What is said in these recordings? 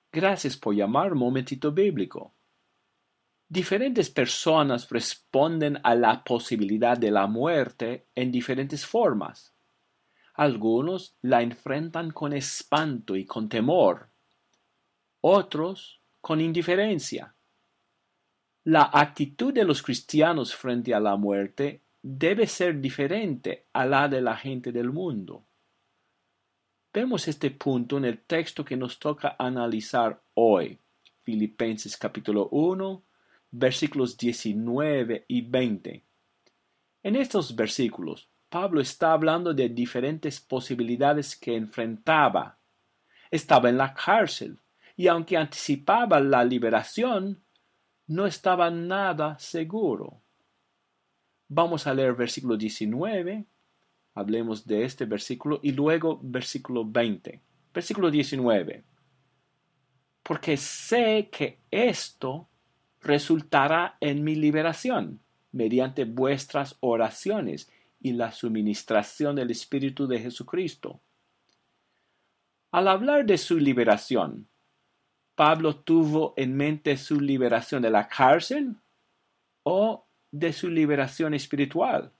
Gracias por llamar Momentito Bíblico. Diferentes personas responden a la posibilidad de la muerte en diferentes formas. Algunos la enfrentan con espanto y con temor, otros con indiferencia. La actitud de los cristianos frente a la muerte debe ser diferente a la de la gente del mundo. Vemos este punto en el texto que nos toca analizar hoy, Filipenses capítulo 1, versículos 19 y 20. En estos versículos, Pablo está hablando de diferentes posibilidades que enfrentaba. Estaba en la cárcel y aunque anticipaba la liberación, no estaba nada seguro. Vamos a leer versículo 19, hablemos de este versículo y luego versículo 20. Versículo 19. Porque sé que esto resultará en mi liberación mediante vuestras oraciones y la suministración del Espíritu de Jesucristo. Al hablar de su liberación, ¿Pablo tuvo en mente su liberación de la cárcel o de su liberación espiritual?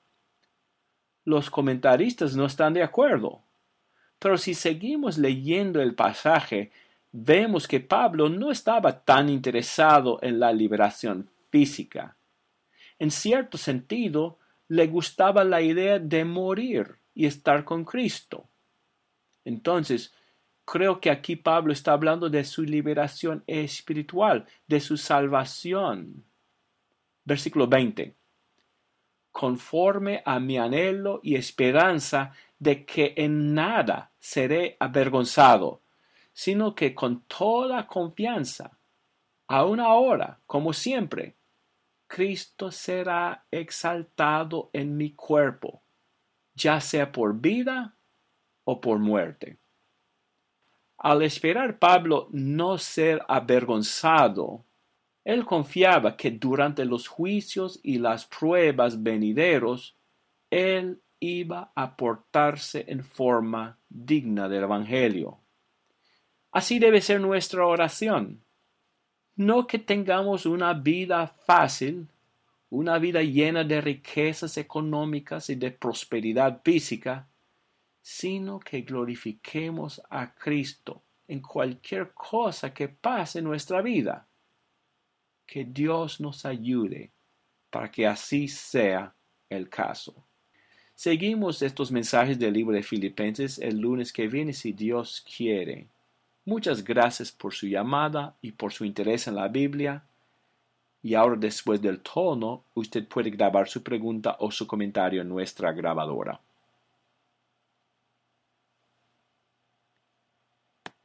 Los comentaristas no están de acuerdo, pero si seguimos leyendo el pasaje, vemos que Pablo no estaba tan interesado en la liberación física. En cierto sentido, le gustaba la idea de morir y estar con Cristo. Entonces, creo que aquí Pablo está hablando de su liberación espiritual, de su salvación. Versículo 20. Conforme a mi anhelo y esperanza de que en nada seré avergonzado, sino que con toda confianza, aun ahora, como siempre, Cristo será exaltado en mi cuerpo, ya sea por vida o por muerte. Al esperar Pablo no ser avergonzado, él confiaba que durante los juicios y las pruebas venideros, él iba a portarse en forma digna del Evangelio. Así debe ser nuestra oración. No que tengamos una vida fácil, una vida llena de riquezas económicas y de prosperidad física, sino que glorifiquemos a Cristo en cualquier cosa que pase en nuestra vida. Que Dios nos ayude para que así sea el caso. Seguimos estos mensajes del libro de Filipenses el lunes que viene si Dios quiere. Muchas gracias por su llamada y por su interés en la Biblia. Y ahora, después del tono, usted puede grabar su pregunta o su comentario en nuestra grabadora.